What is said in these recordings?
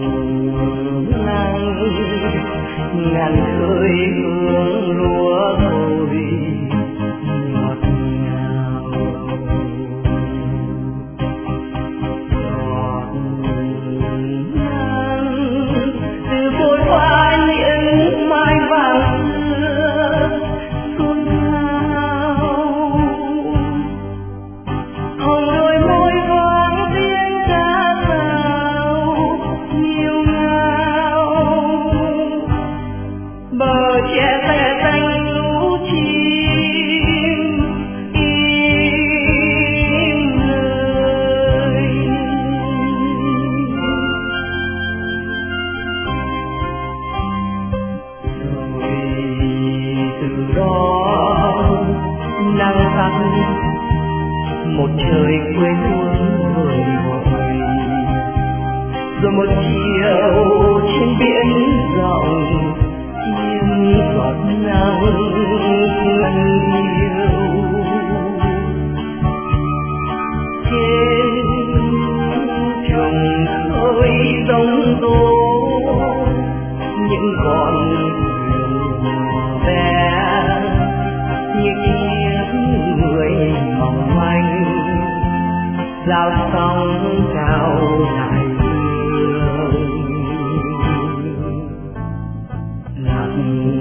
nắng ngàn khơi hương lúa thôi ngọt ngào. Giọt nắng từ phôi pha những mai vàng xưa xuân hao. Hồng đôi môi vang tiếng ca dao nhiều ngao. Bờ tre xe xanh lũ chim im lời. Rồi từ đó nắng tắt một trời quê hương vời vợi. Rồi một chiều trên biển rộng những giọt nắng lăn yêu. Trên trùng khơi giông tố những con thuyền bé như chiếc người mỏng manh giao sóng cao đại dương. Lặng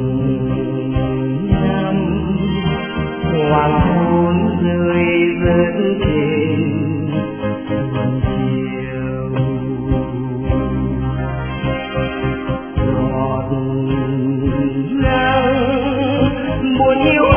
ngắm hoàng hôn rơi rớt trên vầng chiều. Giọt nắng buồn hiu